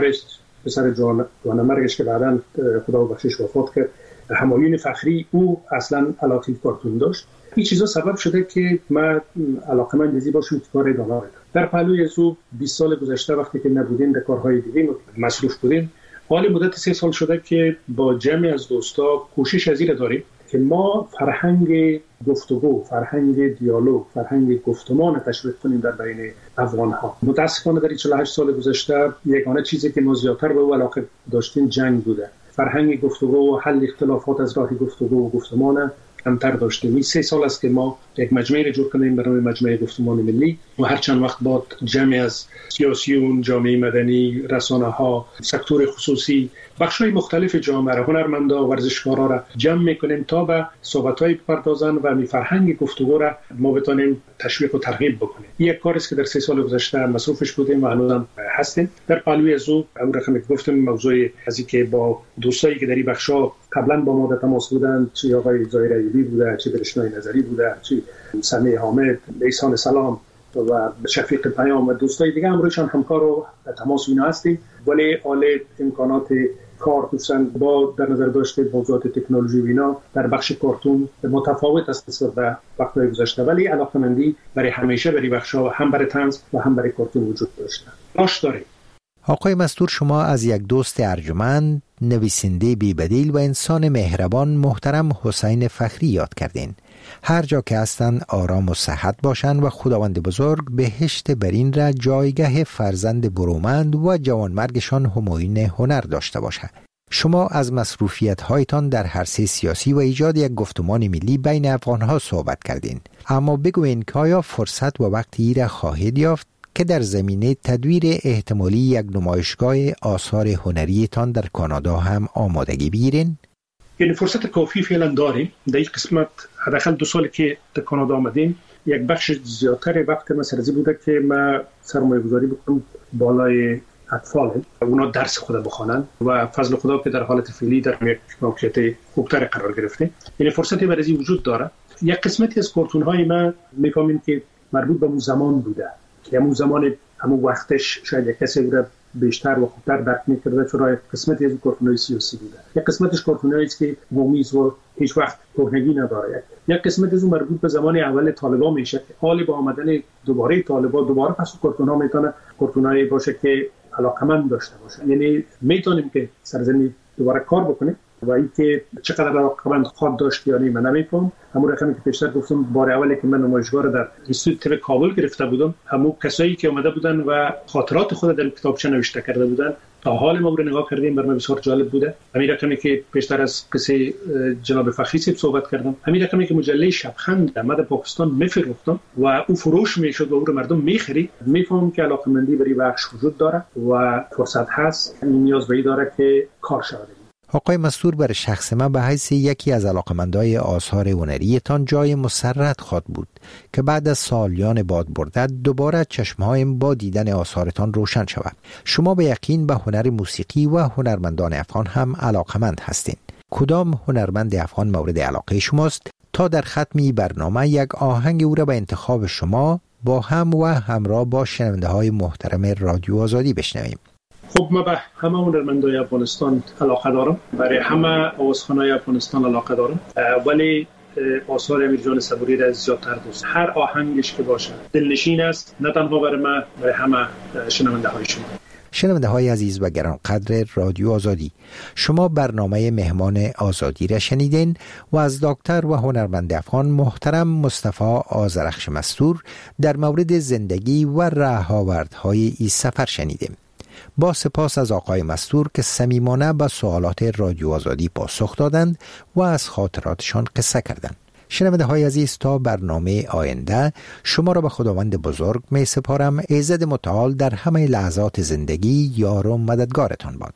پسر جوانمرگش که بعداً خدا بخشش وفات کرد، همایون فخری، او اصلا علاقه کارتون داشت. این چیزا سبب شده که من علاقه‌مند بزی باشم کار ادامه بدم. در پهلوی از او 20 سال گذشته وقتی که نبودیم در کارهای دیگه مصروف بودیم، حال مدت 3 سال شده که با جمعی از دوستا کوشش از این داریم که ما فرهنگ گفتگو، فرهنگ دیالوگ، فرهنگ گفتمان تشویق کنیم در بین افغان‌ها. متاسفانه در 48 سال گذشته یگانه چیزی که ما زیادتر به او علاقه داشتیم جنگ بوده. فرهنگ گفتگو و حل اختلافات از راه گفتگو و گفتمان کمتر داشتیم. این 3 سال است که ما یک مجمعی را جور کنیم برای مجمع گفتمان ملی و هر چند وقت بعد جمعی از سیاسیون، جامعه مدنی، رسانه‌ها، سکتور خصوصی، بخش‌های مختلف جامعه را، هنرمندا و ورزشکارا را جمع می‌کنیم تا به صحبت‌های بپردازن و می فرهنگ گفتگو را ما بتونیم تشویق و ترغیب بکنیم. این یک کاری است که در 3 سال گذشته مصروفش بودیم و هنوز هستیم. در پهلوی از او اون رقمی که گفتم موضوع از اینکه با دوستایی که در این بخش‌ها قبلا با ما در تماس بودند، چه آقای ظاهر ایوبی بوده، چه برشنای نظری بوده، چه سمیع حامد، احسان سلام و شفیق پیام و دوستای دیگه هم روشان همکار و تماس اینا هستیم. ولی حال امکانات کار دوستان با در نظر داشته موضوعات تکنولوژی و اینا در بخش کارتون متفاوت است نسبت به وقت‌های گذشته، ولی علاقه‌مندی برای همیشه برای بخش‌ها هم برای طنز و هم برای کارتون وجود داشته. باش داریم. آقای مستور، شما از یک دوست ارجمند، نویسنده بی‌بدیل و انسان مهربان محترم حسین فخری یاد کردین. هر جا که هستند آرام و صحت باشند و خداوند بزرگ بهشت برین را جایگاه فرزند برومند و جوانمرگشان همایون هنر داشته باشه. شما از مصروفیت هایتان در عرصه سیاسی و ایجاد یک گفتمان ملی بین افغانها صحبت کردین، اما بگوین که آیا فرصت و وقتی را خواهید یافت که در زمینه تدویر احتمالی یک نمایشگاه آثار هنریتان در کانادا هم آمادگی بگیرین؟ یعنی فرصت کافی فعلا داریم. در این قسمت حداقل 2 سالی که در کانادا آمدیم یک بخش زیادتر وقت ما سرزی بوده که ما سرمایه گذاری بکنم بالای اطفال، اونا درس خود بخوانند و فضل خدا که در حالت فعلی در یک موقعیت خوبتر قرار گرفته. یعنی فرصتی برای وجود داره. یک قسمتی از کارتون های ما میفهمیم که مربوط به اون زمان بوده که همون زمان همون وقتش شاید یک کسی رو بیشتر و خوبتر درک می‌کرده، چرا قسمتی از کارتون‌های سیاسی بوده، یک قسمتش کارتونایی است که مومیز و هیچ وقت کهنگی نداره، یک قسمت از اون مربوط به زمان اول طالبان میشه که حال با آمدن دوباره طالبان دوباره پس کارتون‌ها میتونه کارتونایی باشه که علاقمند داشته باشه. یعنی میتونیم که سرزمین دوباره کار بکنیم و اینکه چقدر علاقمند خود داشت یا نه من نمی‌فهمم، همون رقمی که پیشتر گفتم بار اولی که من نمایشگاه در اینستیتوت کابل گرفته بودم، همون کسایی که اومده بودن و خاطرات خود در کتابچه نوشته کرده بودن تا حال ما رو نگاه کردیم، برام بسیار جالب بوده. همین رقمی که پیشتر از قصه جناب فخری صاحب صحبت کردم، همین رقمی که مجله شبخند در پاکستان میفروختم و او فروش میشد و او رو مردم میخرید، میفهمم که علاقمندی برای بخش وجود داره و فرصت هست. این نیاز به این داره که کار شود. آقای مستور، برای شخص من به حیث یکی از علاقمندای آثار هنریتان جای مسرت خواد بود که بعد از سالیان باد برده دوباره چشمهایم با دیدن آثارتان روشن شود. شما به یقین به هنر موسیقی و هنرمندان افغان هم علاقمند هستین. کدام هنرمند افغان مورد علاقه شماست تا در ختمی برنامه یک آهنگ او را به انتخاب شما با هم و همراه با شنونده های محترم رادیو آزادی بشنویم؟ خب من به همه هنرمندای افغانستان علاقه دارم، برای همه آوازخوانای افغانستان علاقه دارم، ولی آثار امیر جان صبوری را زیادتر دوست. هر آهنگش که باشه دلنشین است، نه تنها برای من، برای همه شنونده های شما. شنونده های عزیز و گرانقدر رادیو آزادی، شما برنامه مهمان آزادی را شنیدین و از دکتر و هنرمند افغان محترم مصطفی آذرخش مستور در مورد زندگی و راه‌آوردهای این سفر شنیدیم. با سپاس از آقای مستور که صمیمانه به سوالات رادیو آزادی پاسخ دادند و از خاطراتشان قصه کردند. شنونده های عزیز، تا برنامه آینده شما را به خداوند بزرگ می سپارم. ایزد متعال در همه لحظات زندگی یار و مددگارتان باد.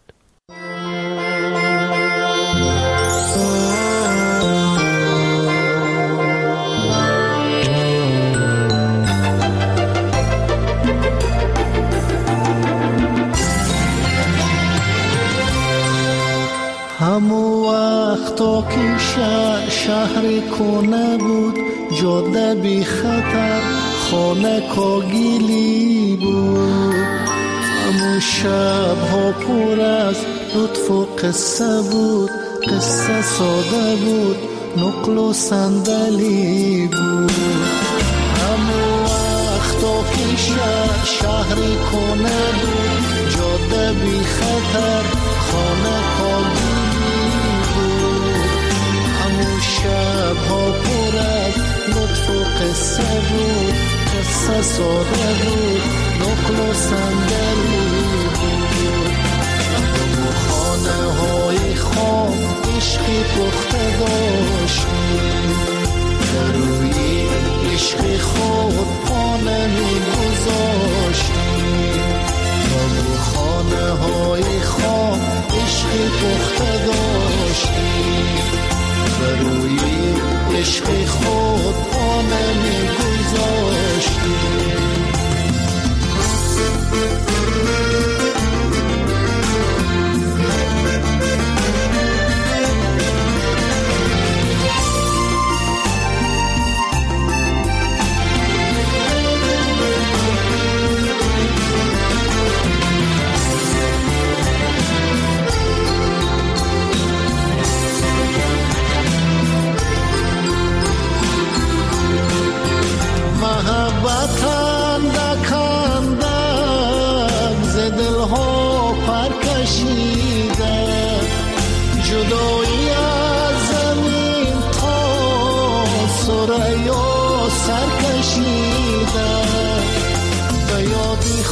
همو وقتا که شهر کنه بود، جاده بی خطر، خانه کاگیلی بود. همو شبها پر از لطف و قصه بود، قصه ساده بود، نقل و صندلی بود. همو وقتا که شهر کنه بود، جاده بی خطر، خانه کاگیلی. شبها پر از لطف و قصه بود، قصه ساده بود، نقل و صندلی بود. و خانه های خام عشقی پخته داشتیم، در روی عشق خود پانه می گذاشتیم. و خانه های خام عشقی پخته داشتیم، روی عشق خود پانه می گذاشتیم. وطن دکندم ز دلها پرکشیده، جدایی از زمین تا ثریا سرکشیده. به یادی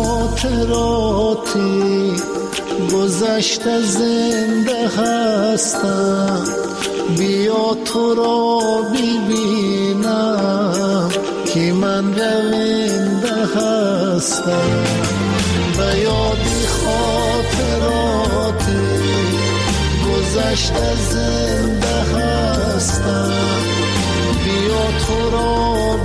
خاطراتی گذشته زنده هستم، بیا تو را ببینم که من رونده هستم. به یادی خاطراتی گذشته زنده هستم، بیا تو را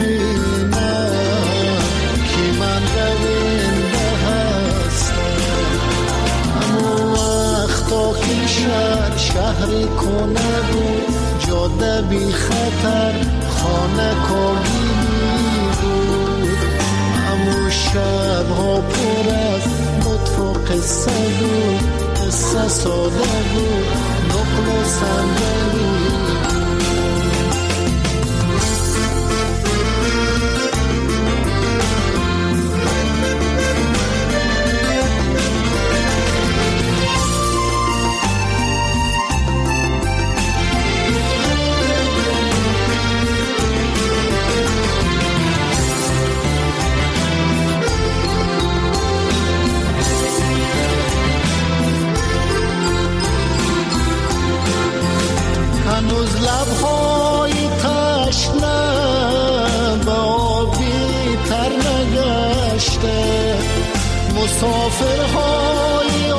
ببینم که من رونده هستم. همون وقتا که شهر کنه بود، جاده بی خطر، خانه کاگیلی بود. همون شبها پر از لطف و قصه بود، قصه ساده بود، نقل و صندلی مسافرهای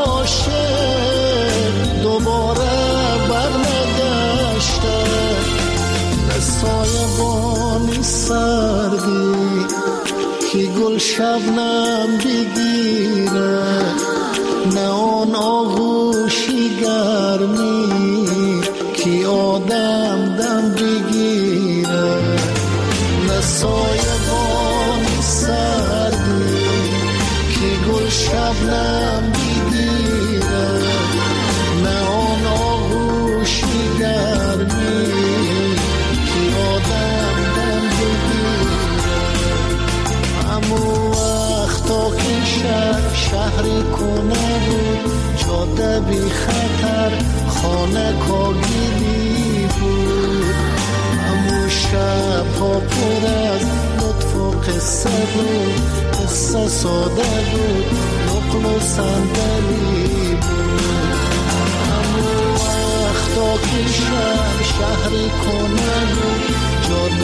عاشق دوباره برنگشته، نه سایبانی سردی که گل شبنم بگیره، نه آن آغوشی گرمی که آدم دم بگیره، نه سایبانی سردی که گل شبنم بگیره، نه آن آغوشی گرمی که آدم دم بگیره. امو وقتا که شهری کنه بود، جاده بی خطر خانه کاگیلی بود، امو شب ها پر از لطف و قصه بود، قصه ساده بود، نقل و صندلی بود. امو وقتا که شهری کنه بود، جاده